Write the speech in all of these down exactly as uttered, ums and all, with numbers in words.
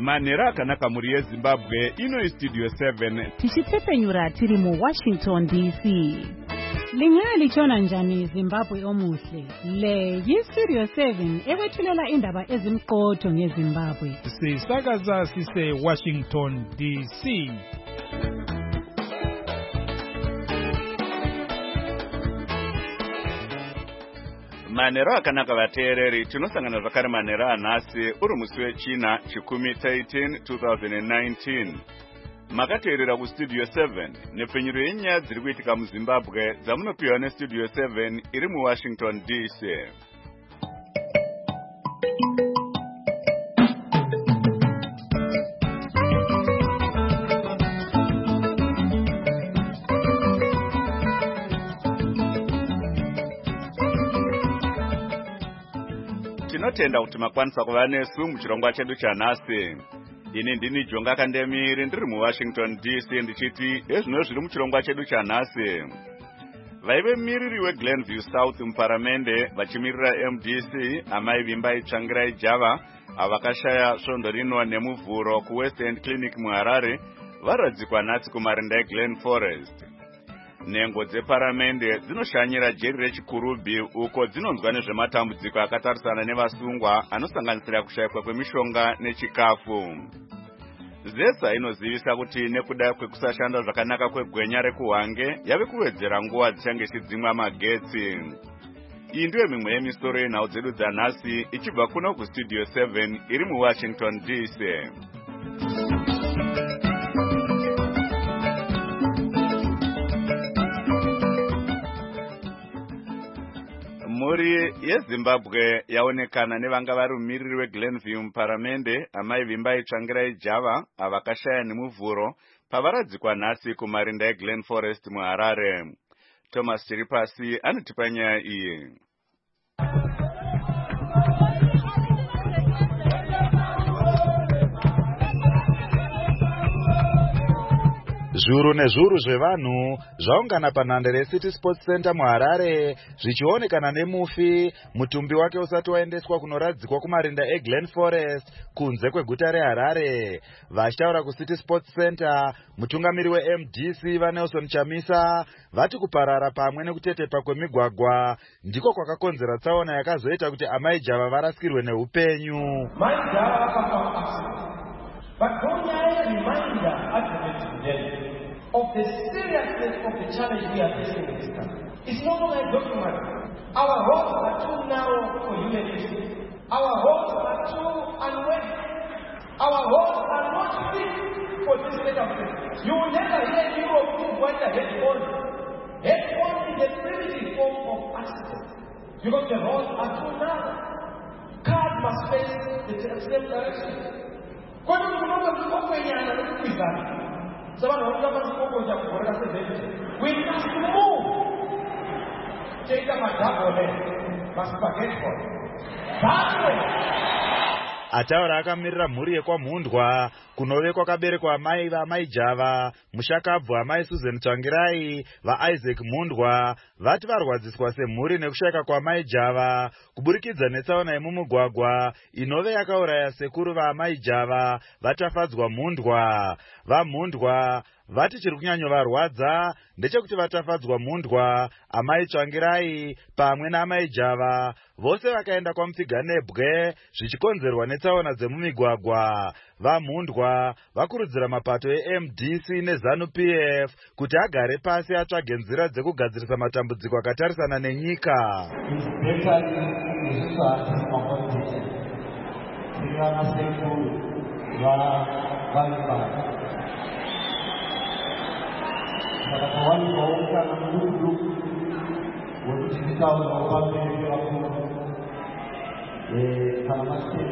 Manera akanaka muri yeZimbabwe ino Studio seven tichitepenyura tiri mu Washington D C. Lingali chona njani Zimbabwe omuhle. Le yi Studio seven ewethulela indaba ezimqotho ngeZimbabwe. Sisakaza sise Washington D C. Manera akanaka vateereri tinosangana zvakare manera anhasi uri musi wechina chikumi thirteen twenty nineteen. Makateerera kuStudio seven nepfenyuro yenyaya dziri kuitika muZimbabwe dzamunopiwa neStudio seven iri muWashington D C. Tinotenda kuti makwanisa kuva nesu muchirongwa chedu chanhasi. Ini ndini Jonga Kandemiri ndiri muWashington D C ndichiti ezvino zviri muchirongwa chedu chanhasi. Vaive miriri weGlenview South muparamende vachimirira M D C amai Vimbai Tsvangirai Java avakashaya svondo rino nemuvhuro kuWest End Clinic muHarare varadzikwa nhasi kumarinda eGlen Forest. Nhengo dzeparamende dzinoshanyira jeri rechikurubhi uko dzinonzwa nezvematambudziko akatarisana nevasungwa anosanganisira kushayikwa kwemishonga nechikafu. Zesa inozivisa kuti nekuda kwekusashanda zvakanaka kwegwenya rekuhwange yave kuwedzera nguva dzichange chidzimwa magetsi. Iyi ndiyo mimwe yemisoro yenhau dzedu dzanhasi ichibva kuno kuStudio seven iri muWashington D C. Muri yeZimbabwe yaonekana nevanga vari mumiriri weGlenview muparamende amai Vimbai Tsvangirai Java avakashaya nemuvhuro pavaradzikwa nhasi kumarinda eGlen Forest muHarare. Thomas Chiripasi anotipa nyaya iyi. Zviuru nezviuru zvevanhu zvaungana panhandare reCity Sports Center muHarare zvichionekana nemufi mutumbi wake usati waendeswa kunoradzikwa kumarinda eGlen Forest kunze kweguta reHarare. Vachitaura kuCity Sports Center, mutungamiri weM D C vaNelson Chamisa vati kuparara pamwe nekutetepa kwemigwagwa ndiko kwakakonzera tsaona yakazoita kuti amai Java varasikirwe neupenyu. But Gonya reminder advocates today of the seriousness of the challenge we are facing in this country. It's not only a document. Our roads are too narrow for human beings. Our roads are too unready. Our roads are not fit for this state of things. You will never hear Europe use what the head-on. Head-on is a primitive form of accident because the roads are too narrow. Cars must face the same direction. We must move. Take a madabo must forget for Ataura akamirira mhuri yekwamhundwa kunove kwakaberekwa amai vaamai Java, mushakabvu amai Susan Tsvangirai, vaIsaac Mhundwa vati varwadziswa semhuri nekushayika kwamai Java kuburikidza netsaona yemumugwagwa inove yakauraya sekuru vaamai Java vatafadzwa Mhundwa. VaMhundwa vati chiri kunyanyovarwadza ndechekuti vatafadzwa Mhundwa, amai Tsvangirai pamwe naamai Java vose vakaenda kwaMupfiganebwe zvichikonzerwa netsaona dzemumigwagwa. VaMhundwa vakurudzira mapato eM D C neZANU P F kuti agare pasi atsvage nzira dzekugadzirisa matambudziko akatarisana nenyika. It's not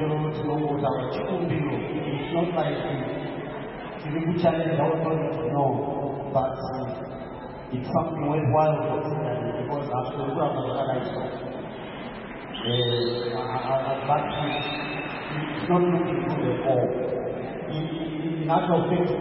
like we challenge our authority, no, but it's something worthwhile because after the work of the organization, but it's not looking good at all. In actual fact,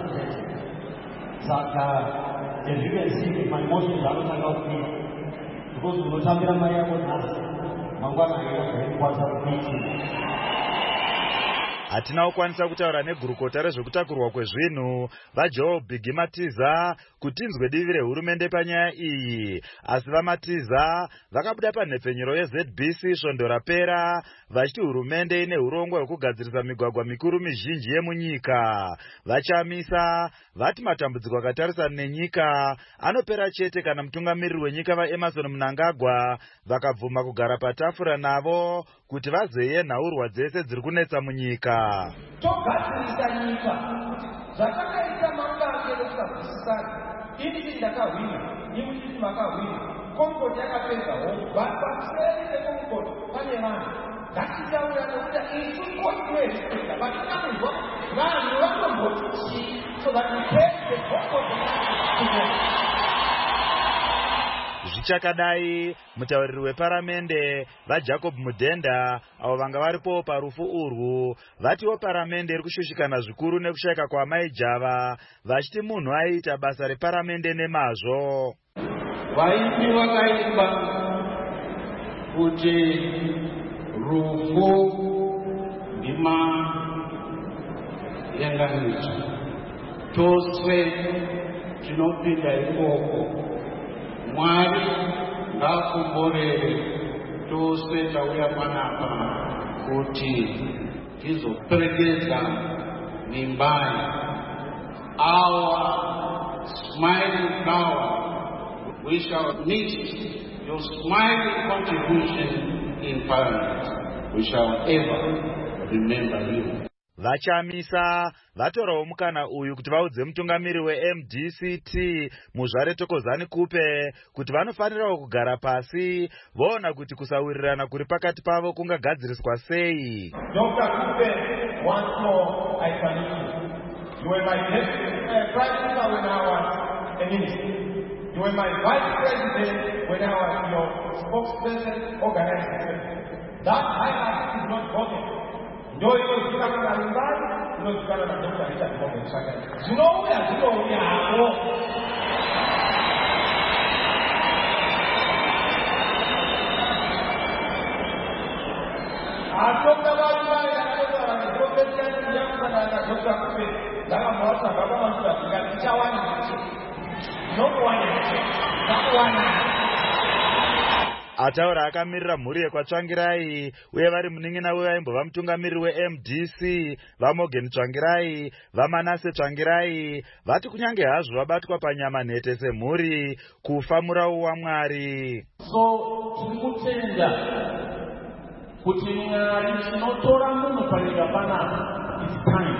that as you can see, my emotions are not about me because we don't have my own. hatina kukwanisa kutaura negurukota rezvekutakurwa kwezvinhu vaJoe Bhigi Matiza kuti inzwe divi rehurumende panyaya iyi, asi vaMatiza vakabuda panhepfenyuro yeZ B C svondo rapera vachiti hurumende ine urongwa hwekugadzirisa migwagwa mikuru mizhinji yemunyika. Vachamisa vati matambudziko akatarisana nenyika anopera chete kana mutungamiriri wenyika vaEmmerson Mnangagwa vakabvuma kugara patafura navo kuti vazeye nhaurwa dzese dziri kunetsa munyika. togadzirisa nyika zvakakaita mangange nekusabvisisana. ini ndakahwina imi titi makahwina, Concord yakapedza hongu, paseri peConcord pane vanhu. Ngatitaura nokuti isu kontiwezvipedza vatungamirwa vanhu vanomboti chii so that we take the Concord together. Zvichakadai, mutauriri weparamende vaJacob Mudhenda avo vanga varipo parufu urwu vatiwo paramende iri kushushikana zvikuru nekushayika kwaamai Java vachiti munhu aiita basa reparamende nemazvo. Vaiti vakaimba kuti rufu ndima yanganidzo tose tinopinda ikoko. Mwari ngakumborere tose tauya panapa kuti tizoperekedza mimbai. Our smiling flower, we shall miss your smiling contribution in Parliament. We shall ever remember you. Vachamisa vatorawo mukana uyu kuti vaudze mutungamiri weM D C T Muzvare Tokozani Kupe kuti vanofanirawo kugara pasi voona kuti kusawirirana kuri pakati pavo kungagadziriswa sei. Doctor Kupe, once more I salute you. You were my uh, prime minister when I was a minister. You were my vice president when I was your spokesperson organizer. That highlight is not broken. Ndio inozikana na nyumbani, inozikana na Dokta Richard Mombeni Shakari. Zinouya, zinouya hapo. Atoka bali atoka na Dokta Richard na Dokta Kupe. Daga mwasa baba masuda kikatisha wani mchi. Noko wani mchi. Noko wani mchi. Ataura akamirira mhuri yekwaTsvangirai uye vari munin'ina wevaimbova mutungamiriri weM D C vaMorgan Tsvangirai vaManase Tsvangirai vati kunyange hazvo vabatwa panyama nhete semhuri kufa murau waMwari. So tiri kutenda kuti Mwari chinotora munhu panyika panapa is time.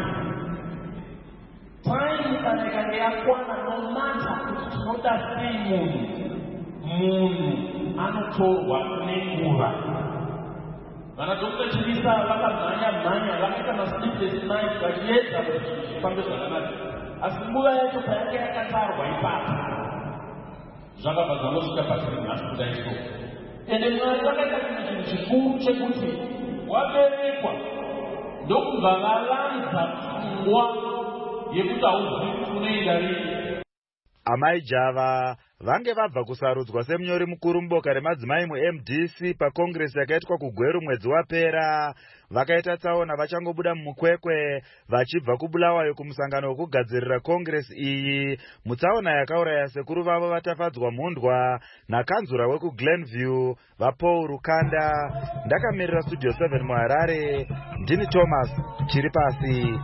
Time kana ikange yakwana no matter kuti tinoda sei munhu munhu anotorwa nenguva. Vana Dokta Chirisa vakamhanya mhanya vakaita masleepless nights vachiedza kuti zvifambe zvakanaka, asi nguva yacho payanga yakatarwa ipapo zvakabva zvangosvika patiri nhasi kudai so. Ende Mwari vakaita chinhu chikuru chekuti waberekwa ndokubva valanza pfungwa yekuti hauzivi kuti unoenda rini. Amai Java vange vabva kusarudzwa semunyori mukuru muboka remadzimai muM D C pakongresi yakaitwa kuGweru mwedzi wapera. Vakaita tsaona vachangobuda mumukwekwe vachibva kuBulawayo kumusangano wekugadzirira kongresi iyi, mutsaona yakauraya sekuru vavo vatafadzwa mhundwa nakanzura wekuGlenview vaPaul Rukanda. Ndakamirira Studio seven muHarare, ndini Thomas Chiripasi.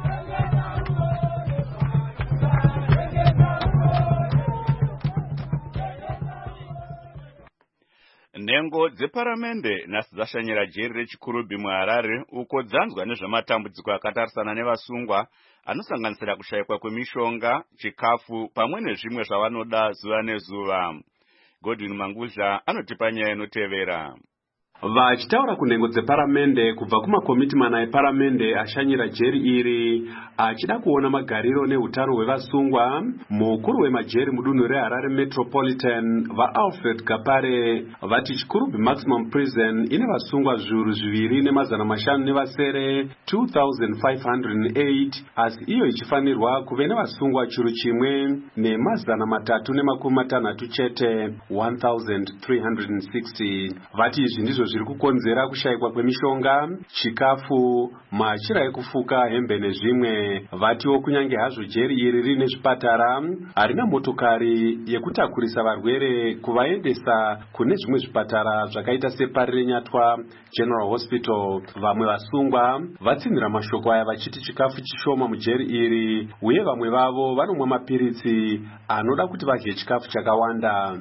Nhengo dzeparamende nhasi dzashanyira jeri rechikurubhi muHarare uko dzanzwa nezvematambudziko akatarisana nevasungwa anosanganisira kushayikwa kwemishonga, chikafu pamwe nezvimwe zvavanoda zuva nezuva. Godwin Mangudla anotipa nyaya inotevera. Vachitaura kunhengo dzeparamende kubva kumakomiti mana eparamende ashanyira jeri iri achida kuona magariro neutano hwevasungwa, mukuru wemajeri mudunhu reHarare Metropolitan vaAlfred Kapare vati chikurubhi maximum prison ine vasungwa zviuru zviviri nemazana mashanu nevasere two thousand five hundred eight, asi iyo ichifanirwa kuve nevasungwa chiuru chimwe nemazana matatu nemakumi matanhatu chete one thousand three hundred sixty. Vati izvi ndizvo zviri kukonzera kushayikwa kwemishonga, chikafu, machira ekufuka, hembe nezvimwe. Vatiwo kunyange hazvo jeri iri rine zvipatara, harina motokari yekutakurisa varwere kuvaendesa kune zvimwe zvipatara zvakaita separi renyatwa General Hospital. Vamwe vasungwa vatsinhira mashoko aya vachiti chikafu chishoma mujeri iri, uye vamwe vavo vanomwa mapiritsi anoda kuti vadye chikafu chakawanda.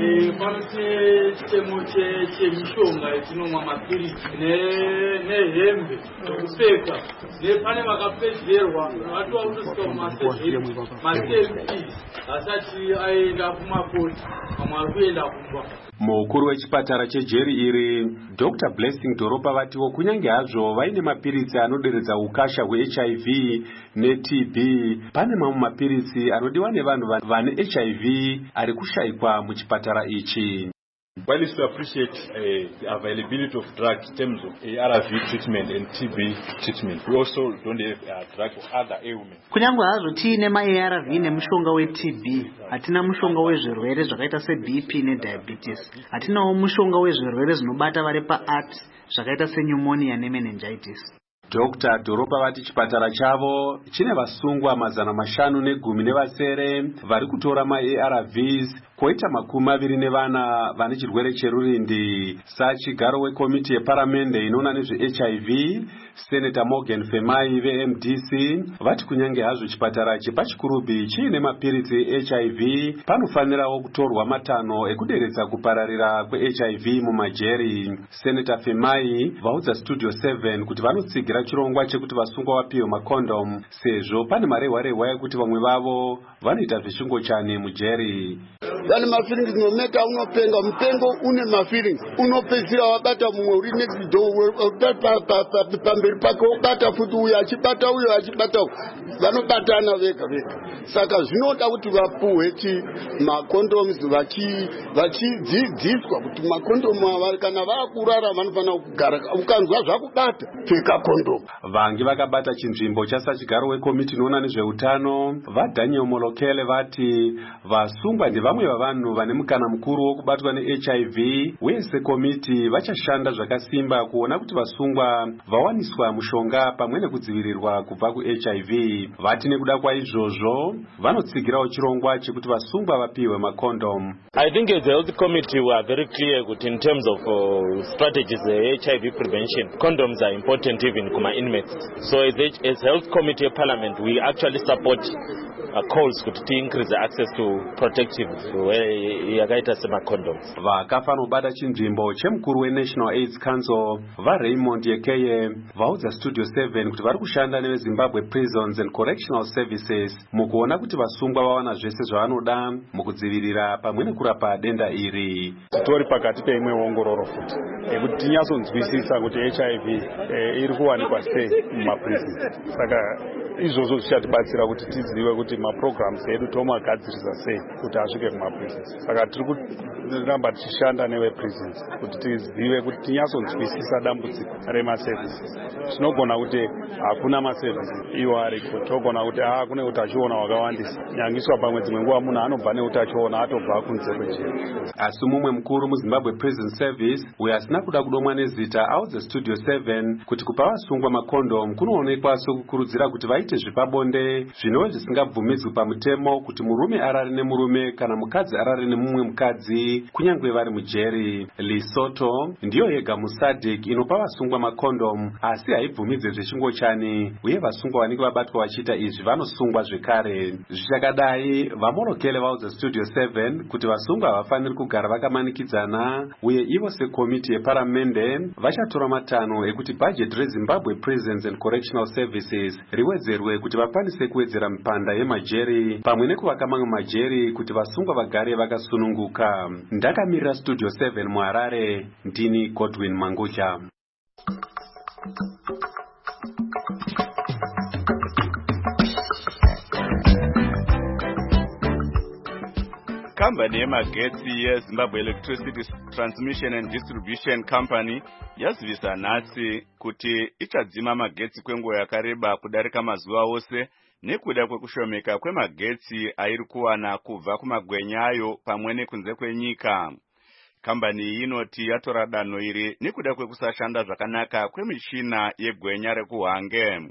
Panose chitemo chemishonga itinomwa mapiritsi nehembe dzokupfeka, nepane vakapedzerwa vatiwa kutosvika kumaselfi asati aenda kumakoti, vamwe vari kuenda kumba. Mukuru wechipatara chejeri iri Doctor Blessing Doropa vatiwo kunyange hazvo vaine mapiritsi anoderedza ukasha hwe-H I V ne-T B, pane mamwe mapiritsi anodiwa nevanhu vane H I V ari kushayikwa muchipatara ichi. While we appreciate uh, the availability of drugs in terms of A R V treatment and T B treatment, we also don't have uh, drugs for other ailments. Kunyange hazvo tiine ma-A R V nemushonga we-T B, hatina mushonga wezvirwere zvakaita se-B P ne-diabetes. Hatinawo mushonga wezvirwere zvinobata vari pa-arts zvakaita se-pneumonia ne-meningitis. Doctor Doropa vati chipatara chavo chine vasungwa mazana mashanu negumi nevasere vari kutora ma-A R Vs, koita makumi maviri nevana vane chirwere cherurindi. Sachigaro wekomiti yeparamende inoona nezve-H I V, Senator Morgan Femai ve-M D C vati kunyange hazvo chipatara chepachikurubi chiine mapiritsi e-H I V, panofanirawo kutorwa matanho ekuderedza kupararira kwe-H I V mumajeri. Senator Femai vaudza Studio seven kuti vanotsigira chirongwa chekuti vasungwa vapiwe makondom sezvo pane marehwa-rehwa ekuti vamwe vavo vanoita zvechingochani mujeri. Vane mafeelings nomeka unopenga mupengo une mafeelings unopedzira wabata mumwe uri next door pamberi pake wobata futi uyo achibata uyo achibata vanobatana vega vega. Saka zvinoda kuti vapuhwe chi macondoms vachidzidziswa kuti makondomu ava kana vakurara vanofanira kugara, ukanzwa zvakubata pfeka kondomu. Vangi vakabata chinzvimbo chasachigaro wekomiti inoona nezveutano vaDaniel Molokele vati vasungwa ndevamwe vavanhu vane mukana mukuru wokubatwa ne-H I V, uye sekomiti vachashanda zvakasimba kuona kuti vasungwa vawaniswa mushonga pamwe nekudzivirirwa kubva ku-H I V. Vati nekuda kwaizvozvo vanotsigirawo chirongwa chekuti vasungwa vapiwe makondom. I think as a health committee we are very clear that in terms of uh, strategies uh, H I V prevention, condoms are important even kuma inmates. So as a as health committee of parliament we actually support uh, calls to increase the access to protective yakaita sema condoms. Vakafanobata chinzvimbo chemukuru we-National AIDS Council vaRaymond Yekeye vaudza Studio seven kuti vari kushanda neveZimbabwe Prisons and Correctional Services mukuona kuti vasungwa vawana zvese zvavanoda mukudzivirira pamwe nekurapa denda iri. Titori pakati peimwe ongororo futi ekuti tinyatsonzwisisa kuti H I V eh, iri kuwanikwa sei mumaprisons. Saka izvozvo zvichatibatsira kuti tizive kuti maprograms edu tomagadzirisa sei kuti asvike kumaprisons. Saka tiri kuramba tichishanda newe-prisons kuti tizive kuti tinyatsonzwisisa dambudziko remaservices. Tinogona kuti hakuna maservices iwo ariko, togona kuti haa kune utachiona hwakawandisa nyangiswa pamwe dzimwe nguva munhu anobva neutachiona atobva kunze kwejera. Asi mumwe mukuru muZimbabwe Prison Service uyo asina kuda kudomwa nezita audza Studio seven kuti kupa vasungwa makondom kunoonekwa sokukurudzira kuti vaite zvepabonde zvinova zvisingabvumidzwi pamutemo kuti murume arare nemurume kana mukadzi arare nemumwe mukadzi kunyange vari mujeri. Lesotho ndiyo yega muSADC inopa vasungwa makondom asi haibvumidze zvechingochani, uye vasungwa vanenge vabatwa vachiita izvi vanosungwa zvekare. Zvichakadai vaMolokele vaudza Studio seven kuti vasungwa havafaniri kugara vakamanikidzana, uye ivo sekomiti yeparamende vachatora matanho ekuti bhajetu reZimbabwe Prisons and Correctional Services riwedzerwe kuti vakwanise kuwedzera mipanda yemajeri pamwe nekuvaka mamwe majeri kuti vasungwa vagare vakasununguka. Ndakamirira Studio seven muHarare, ndini Godwin Mangucha. Kambani yemagetsi yeZimbabwe Electricity Transmission and Distribution Company yazivisa nhasi kuti ichadzima magetsi kwenguva yakareba kudarika mazuva ose nekuda kwekushomeka kwemagetsi airi kuwana kubva kumagwenyayo pamwe nekunze kwenyika. Kambani iyi inoti yatora danho iri nekuda kwekusashanda zvakanaka kwemichina yegwenya rekuhwange.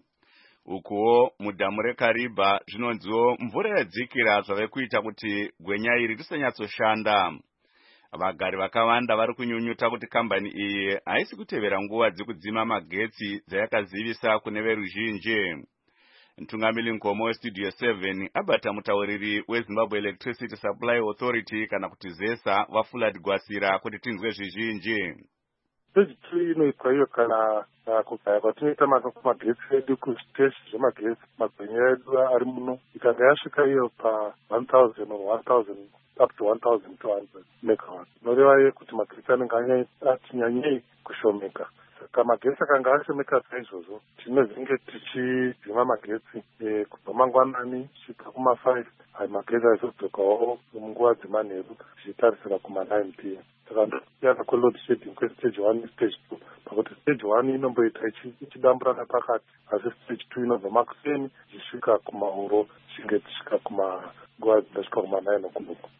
Ukuwo mudhamu reKariba zvinonziwo mvura yadzikira zvave kuita kuti gwenya iri risanyatsoshanda. Vagari vakawanda vari kunyunyuta kuti kambani iyi haisi kutevera nguva dzekudzima magetsi dzayakazivisa kune veruzhinji. Mtungamiri Nkomo weStudio seven abata mutauriri weZimbabwe Electricity Supply Authority kana kuti ZESA vaFulad Gwasira kuti tinzwe zvizhinji. Stage two inoitwa iyo kana kugaya kwatinoita magetsi edu kuzviteshi zvemagetsi magwenya edu ari muno ikanga yasvika iyo pa one thousand or one thousand up to one thousand two hundred megawatts. Noreva ye kuti magetsi anenge atinyanyei kushomeka. Saka magetsi akanga ashomeka saizvozvo tinozenge tichidzima magetsi kubva mangwanani kusvika kuma five. Hai magetsi aizodzokawo munguva dzemanheru zvichitarisira kuma nine p m. Saka ndosiyana kweload shedding kwestage one nestage two. Pakuti stage one inomboita ichidamburana pakati asi stage two inobva makuseni zvisvika kumauro zvinge zvisvika kuma nguva dzinosvika kuma nine o'clock.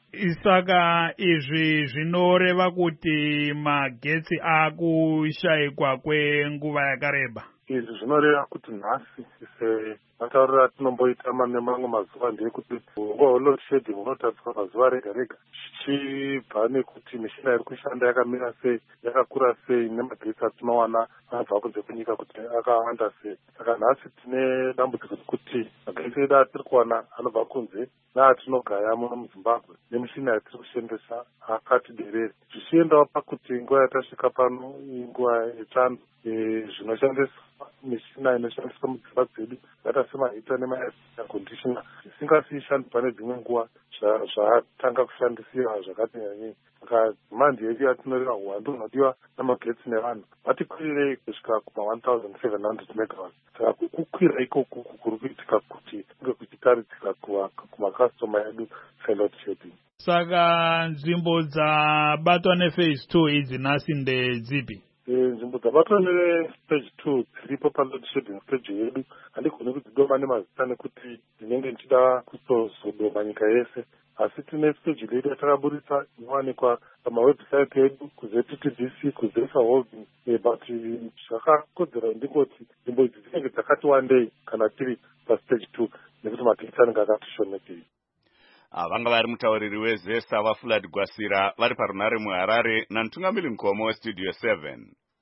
Saka izvi zvinoreva kuti magetsi akushayikwa kwenguva yakareba. Izvi zvinoreva kuti nhasi matauriro atinomboita nemamwe mazuva ndeyekuti nguva load shedding unotariswa mazuva rega rega zvichibva nekuti mishina iri kushanda yakamira sei, yakakura sei, nemagetsi atinowana anobva kunze kwenyika kuti akawanda sei. Saka nhasi tine dambudziko rekuti magetsi edu atiri kuwana anobva kunze neatinogaya muno muZimbabwe nemishina yatiri kushandisa akati derere. Zvichiendawo pakuti nguva yatasvika pano inguva yechando zvinoshandiswa mishina inoshandiswa mudzimba dzedu yakaita semahita nemair conditioner zvisingasiishandi pane dzimwe nguva zvatanga kushandisiwa zvakati nyanyei. Saka dhimandi yedu yatinoreva uwandu hunodiwa namagetsi nevanhu vatikwirirei kusvika kuma one thousand seven hundred megawatts. Saka kukwira ikoko kuri kuitika kuti kunge kuchitaridzika kumakastoma edu seload shedding. Saka nzvimbo dzabatwa nephase two idzi nhasi ndedzipi? Nzvimbo dzabatwa nestage two dziripo paload shedding stage yedu handigoni kudzidoma nemazita nekuti ndinenge ndichida kutozodoma nyika yese, asi tine stage ledu yatakaburitsa inowanikwa pamawebsite edu kuZ T D C kuZESA Holding. But zvakakodzera ndingoti nzvimbo idzi dzinenge dzakati wandei kana tiri pastage two nekuti magetsi anenge akatishomekei. Vanga vari mutauriri weZESA vaFulad Gwasira vari parunare muHarare naMtungamiri Nkomo weStudio seven.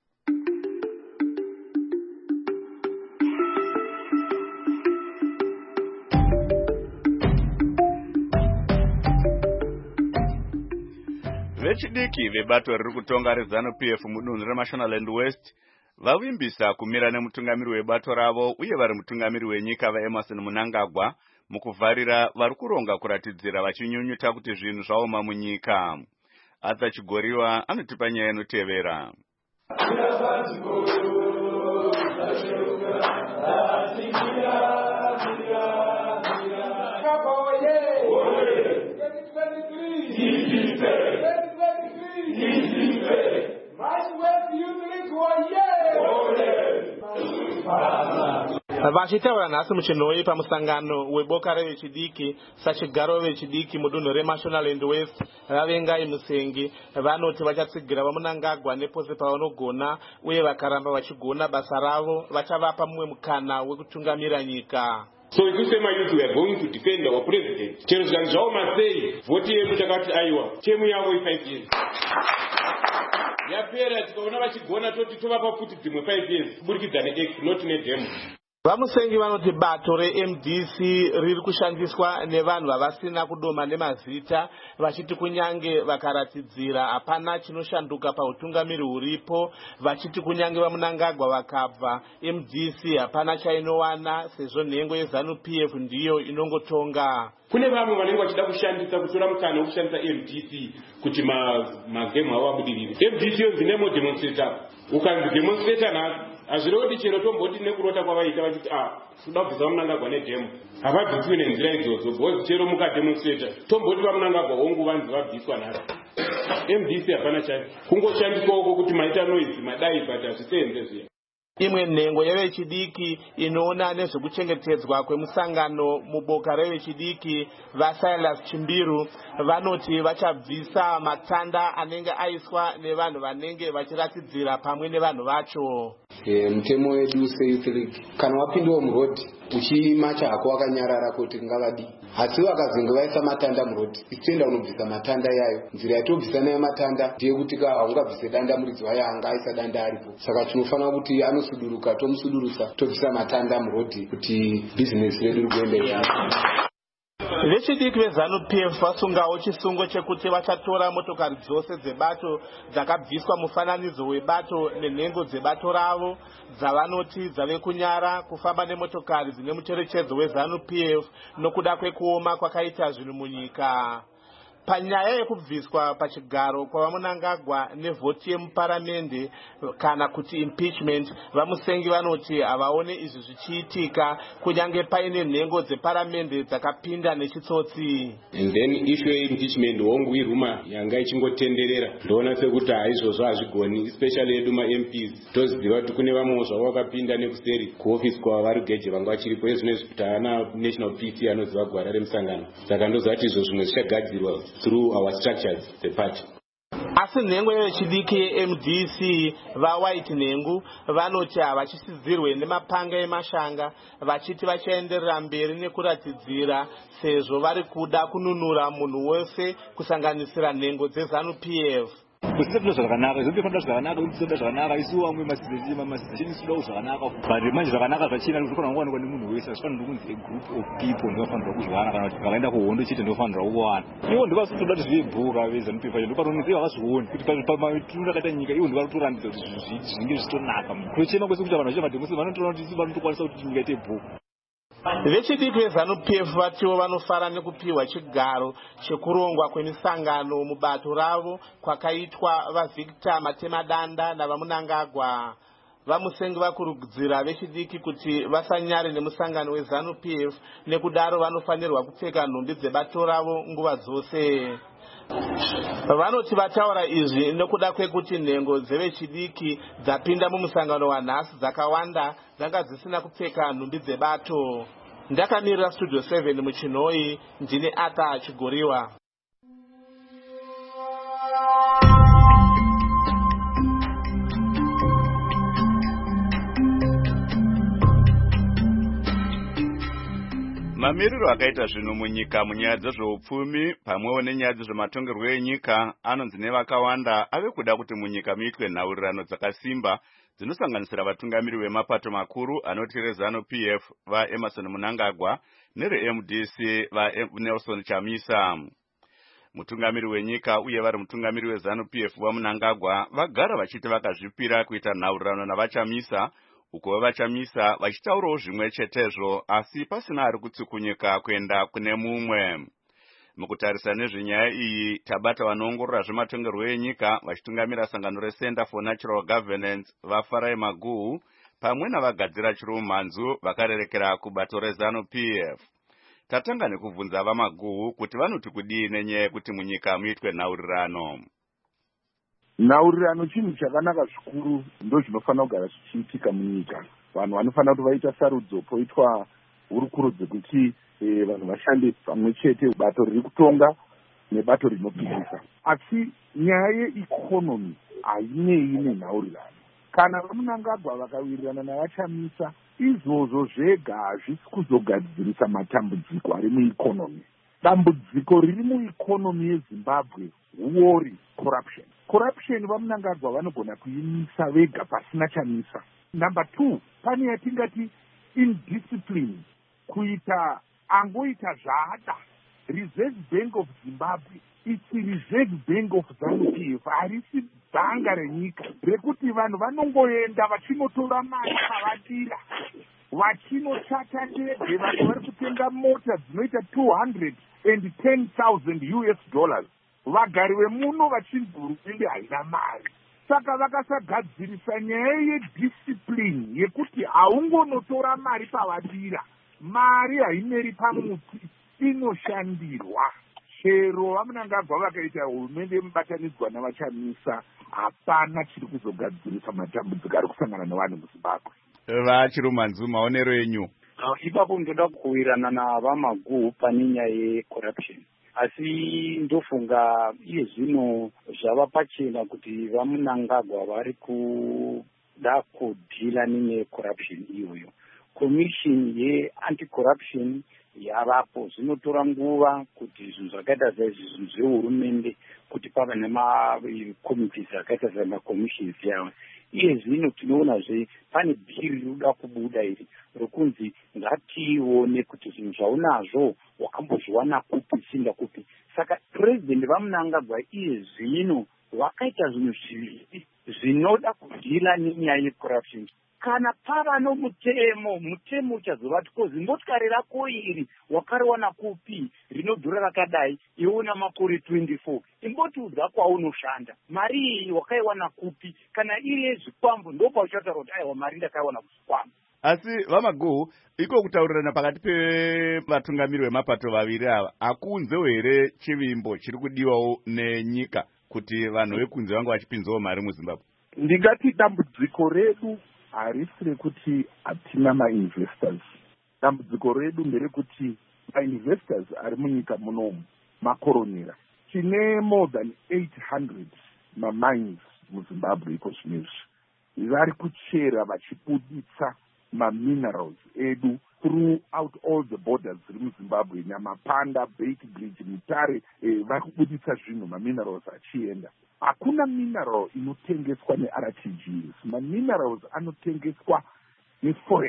Vechidiki vebato riri kutonga reZANU P F mudunhu reMashonaland West vavimbisa kumira nemutungamiri webato ravo uye vari mutungamiri wenyika vaEmerson Mnangagwa mukuvharira vari kuronga kuratidzira vachinyunyuta kuti zvinhu zvaoma munyika. Adza Chigoriwa anotipa nyaya inotevera. Vachitaura nhasi muchinhoi pamusangano weboka revechidiki sachigaro vechidiki mudunhu reMashonaland West vavengai Musengi vanoti vachatsigira vaMnangagwa nepose pavanogona uye vakaramba vachigona basa ravo vachavapa mumwe mukana wekutungamira nyika. So if you say my youth we are going to defend our president, chero zvanhu zvaoma sei vhoti yedu takati aiwa chemu yavo i-five years yapera tikaona vachigona toti tovapa futi dzimwe five years kuburikidza neact not nedemo. Vamusengi vanoti bato reM D C riri kushandiswa nevanhu vavasina kudoma nemazita vachiti kunyange vakaratidzira hapana chinoshanduka pautungamiri huripo, vachiti kunyange vaMnangagwa vakabva M D C hapana chainowana sezvo nhengo yeZANU P F ndiyo inongotonga. Kune vamwe vanenge vachida kushandisa kutora mukana wokushandisa M D C kuti magemu avo abudirire. M D C yonzi nemo demonstrator, ukanzi demonstrator nhasi hazvirodi chero tomboti nekurota kwavaita vachiti ah kuda kubvisa vaMnangagwa nedhemo havabviswi nenzira idzodzo bhozi chero mukademonstrata tomboti vaMnangagwa hongu vanzi vabviswa nhasi. M D C hapana chacho kungoshandiswawo kuti maita noise madai but hazvisenze zviya. Imwe nhengo yevechidiki inoona nezvekuchengetedzwa kwemusangano muboka revechidiki vaSilas Chimbiru vanoti vachabvisa matanda anenge aiswa nevanhu vanenge vachiratidzira pamwe nevanhu vacho. Mutemo wedu seYouth League kana wapindiwa murodhi uchimacha hako wakanyarara kuti ngavadi asi vakazenge vaisa matanda murodhi ichienda unobvisa matanda yayo. Nzira yatobvisa nayo matanda ndiye kuti ka haungabvise danda muridzi wayo anga aisa danda aripo. Saka tinofanira kuti anosuduruka tomusudurusa tobvisa matanda murodhi kuti bizinesi redu rikuenda. Vechidiki veZANU P F vasungawo chisungo chekuti vachatora motokari dzose dzebato dzakabviswa mufananidzo webato nenhengo dzebato ravo dzavanoti dzave kunyara kufamba nemotokari dzine mucherechedzo weZANU P F nokuda kwekuoma kwakaita zvinhu munyika. Panyaya yekubviswa pachigaro kwavaMunangagwa nevhoti yemuparamende kana kuti impeachment, vamusengi vanoti havaone izvi zvichiitika kunyange paine nhengo dzeparamende dzakapinda nechitsotsi. And then issue yeimpeachment hongu iruma yanga ichingotenderera ndoona sekuti haizvozvo hazvigoni, especially edu ma-M Ps toziva kuti kune vamwe zvavo vakapinda nekuseri kuofisi kwavari geje vanga vachiripo ezvinezvi kuti haana national P C anoziva gwara remusangano. Saka ndozvati izvo zvimwe zvichagadzirwa through our structures, the party. Asi nhengo yevechidiki ye-M D C vaWhite Nhengu vanoti havachisidzirwe nemapanga emashanga vachiti vachaenderera mberi nekuratidzira sezvo vari kuda kununura munhu wese kusanganisira nhengo dzeZANU P F. Kusisa kuda zvakanaka, izvo ndifanda zvakanaka, kuda zvakanaka, isuwo vamwe masizeshini masizeshini sudawo zvakanaka. But manje zvakanaka zvachina zvinofana kuwanikwa nemunhu wese, hazvifanirwi kunzi a group of people ndinofanirwa kuzviwana kana kuti vakaenda kuhondo chete ndinofanirwa kuwana. Ivo ndivasitoda kuti zvibhura veZANU P F pacho ndopatonzi havazvioni kuti pamatundu akaita nyika ivo ndivarikutorandidza kuti zvinge zvitonaka. Kuchema kwese kuti vanhu vachiita madhemosisi vanotoona kuti vanotokwanisa kuti nyika ite bhuku. Vechidiki veZANU P F vatiwo vanofara nekupiwa chigaro chekurongwa kwemisangano mubato ravo kwakaitwa vaVictor Matemadanda navaMunangagwa. Vamusengi vakurudzira vechidiki kuti vasanyare nemusangano weZANU P F nekudaro vanofanirwa kupfeka nhumbi dzebato ravo nguva dzose. Vanoti vataura izvi nokuda kwekuti nhengo dzevechidiki dzapinda mumusangano wanhasi dzakawanda dzanga dzisina kupfeka nhumbi dzebato. Ndakamirira Studio seven muChinoi, ndine Ata Chigoriwa. Mamiriro akaita zvinhu munyika munyaya dzezveupfumi pamwewo nenyaya dzezvematongerwo enyika anonzi nevakawanda ave kuda kuti munyika muitwe nhaurirano dzakasimba dzinosanganisira vatungamiri vemapato makuru anoti reZANU P F vaEmmerson Mnangagwa nereM D C vaNelson Chamisa. Mutungamiri wenyika uye vari mutungamiri weZANU P F vaMnangagwa vagara vachiti vakazvipira kuita nhaurirano navaChamisa, uko vaChamisa vachitaurawo zvimwe chetezvo asi pasina ari kutsukunyuka kuenda kune mumwe. Mukutarisa nezvenyaya iyi tabata vanoongorora zvematongerwo enyika vachitungamira sangano reCenter for Natural Governance vaFarai Maguhu pamwe navagadzira chirumhanzu vakarerekera kubato reZANU P F. Tatanga nekubvunza vaMaguhu kuti vanoti kudii nenyaya yekuti munyika muitwe nhaurirano. Nhaurirano chinhu chakanaka zvikuru, ndo zvinofanira kugara zvichiitika munyika. Vanhu vanofanira kuti vaita sarudzo poitwa hurukuro dzekuti vanhu vashande pamwe chete bato riri kutonga nebato rinopikisa. Asi nyaya yeikonomi hainei nenhaurirano. Kana vaMunangagwa vakawirirana navaChamisa, izvozvo zvega hazvisi kuzogadzirisa matambudziko ari muikonomi. Dambudziko riri muikonomi yeZimbabwe huori corruption. Corruption vaMunangagwa vanogona kuimisa vega pasina Chamisa. Number two, pane yatingati indiscipline, kuita angoita zvada. Reserve Bank of Zimbabwe, it's Reserve Bank of ZANU P F, harisi bhanga renyika rekuti vanhu vanongoenda vachinotora mari pavadira, vachinotsvaka ndege, vanhu vari kutenga mota dzinoita two hundred ten thousand U S dollars. Vagari vemuno vachinzi hurumende haina mari. Saka vakasagadzirisa nyaya yediscipline yekuti haungonotora mari pavadira. Mari haimeri pamuti, inoshandirwa. Chero vaMunangagwa vakaita hurumende mubatanidzwa navaChamisa, hapana chiri kuzogadzirisa matambudziko ari kusangana nevanhu muzimbabwe. vachirumanzu maonero enyu? Ipapo ndoda kuwirirana navamagu pane nyaya yecorruption, asi ndofunga iye zvino zvava pachena kuti vaMnangagwa vari kuda kudhila nenyaya yecorruption iyoyo. Commission ye-anti-corruption yavapo, zvinotora nguva kuti zvinhu zvakaita saizvi zvehurumende kuti pava nemakomitees akaita semakommissions yawo. Iye zvino tinoonazve pane bhiri rinoda kubuda iri rokunzi ngatione kuti zvinhu zvaunazvo wakambozviwana kupi sinda kupi. Saka president vaMnangagwa iye zvino vakaita zvinhu zviviri zvinoda kudhila nenyaya yecorruption. Kana pava nomutemo, mutemo uchazova kozi motikari rako iri wakariwana kupi rinodhura rakadai iona makore twenty-four, imbotiudza kwaunoshanda mari iyi wakaiwana kupi. Kana iri yezvikwambo ndopa uchataura kuti aiwa mari ndakaiwana kuzvikwambo. Asi vamagu iko kutaurirana pakati pevatungamiri vemapato vaviri ava hakunzewo here chivimbo chiri kudiwawo nenyika kuti vanhu vekunze vange vachipinzawo mari muZimbabwe? Ndingati dambudziko redu harisi rekuti hatina mainvestors. Dambudziko redu nderekuti mainvestors ari munyika munomu makoronera. Tine more than eight hundred mamines muZimbabwe iko zvinezvi. Vari kuchera vachibuditsa maminerals edu throughout all the borders ziri muZimbabwe, Nyamapanda, Beit Bridge, Mutare, eh, vari kubuditsa zvinhu maminerals achienda. Hakuna mineral inotengeswa ne-R T Gs. Maminerals anotengeswa ne-forex.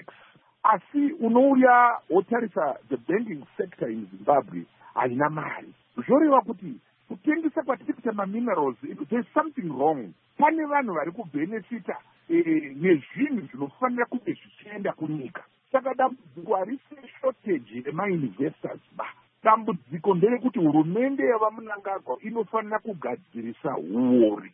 Asi unouya wotarisa the banking sector in Zimbabwe haina mari. Zvoreva kuti kutengesa kwatiri kuita maminerals, there's something wrong. Pane vanhu vari kubenefita eh, nezvinhu zvinofanira kunge zvichienda kunyika. Saka dambudziko harisi shortage yemainvestors ba. Dambudziko nderekuti hurumende yavaMnangagwa inofanira kugadzirisa huori,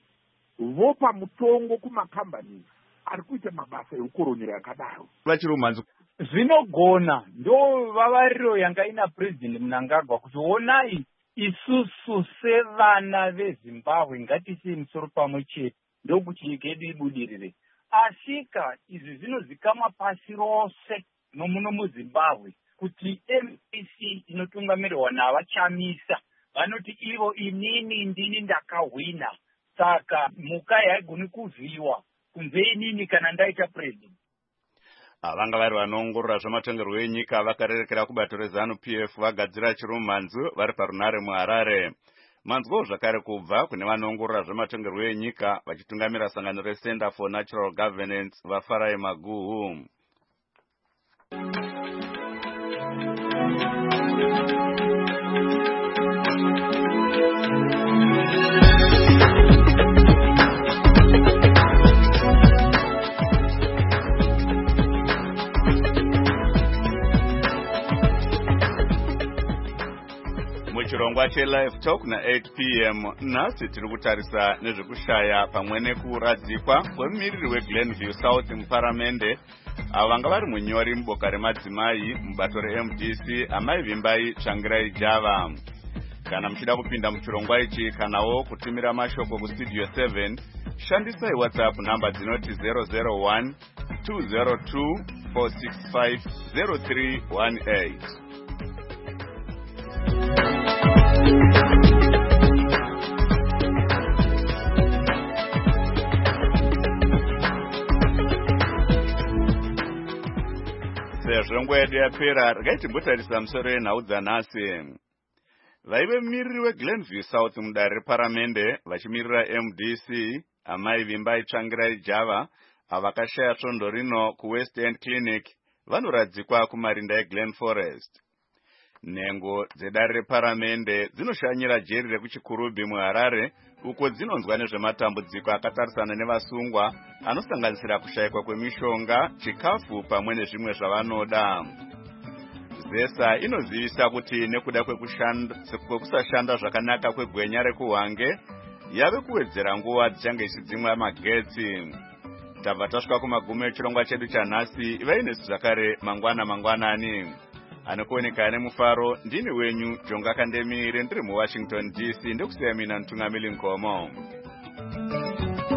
vopa mutongo kumacompanies ari kuita mabasa eukoronera akadaro. Vachirumanzu zvinogona ndo vavariro yanga ina president Mnangagwa kuti onai isusu sevana veZimbabwe ngatiise musoro pamwe chete ndokuti nyika yedu ibudirire. Asika izvi zvinozikamwa pasi rose nomuno muZimbabwe kuti M P C inotungamirwa navachamisa vanoti ivo inini ndini ndakahwina, saka muka haigoni kuvhiwa kunze inini kana ndaita president. vanga vari vanoongorora zvamatongerwo enyika vakarerekera kubato reZanu P F vagadzira chirumanzu vari parunare muHarare. Manzwo zvakare kubva kune vanoongorora zvamatongerwo enyika vachitungamira sangano reCenter for Natural Governance vaFarai Maguhu. Muchirongwa cheLive Talk na eight p m nhasi tiri kutarisa nezvekushaya pamwe nekuradzikwa kwemumiriri weGlenview South muparamende avo vanga vari munyori muboka remadzimai mubato reM D C Amai Vimbai Tsvangirai Java. Kana muchida kupinda muchirongwa ichi kanawo kutumira mashoko kustudio seven, shandisai WhatsApp namba dzinoti zero zero one two zero two four six five zero three one eight. Sezvo nguva yedu yapera, regai timbotarisa musoro yenhau dzanhasi. Vaive mumiriri weGlenview South mudare reparamende vachimirira M D C Amai Vimbai Tsvangirai Java avakashaya svondo rino kuWest End Clinic vanoradzikwa kumarinda eGlen Forest. Nhengo dzedare reparamende dzinoshanyira jeri rekuchikurubhi muHarare uko dzinonzwa nezvematambudziko akatarisana nevasungwa anosanganisira kushayikwa kwemishonga, chikafu pamwe nezvimwe zvavanoda. Zesa inozivisa kuti nekuda kwekusashanda zvakanaka kwegwenya rekuhwange yave kuwedzera nguva dzichange ichidzimwa magetsi. Tabva tasvika kumagumo echirongwa chedu chanhasi. Ivai nesu zvakare mangwana mangwanani. Anokuoneka nemufaro ndini wenyu Jonga Kandemire ndiri muWashington D C ndokusiyamina Ntungamili Nkomo.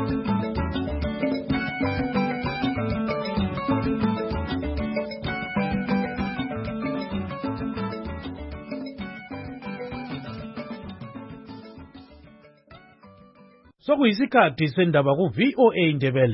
sokuyisikhathi sendaba ku-V O A Ndebele.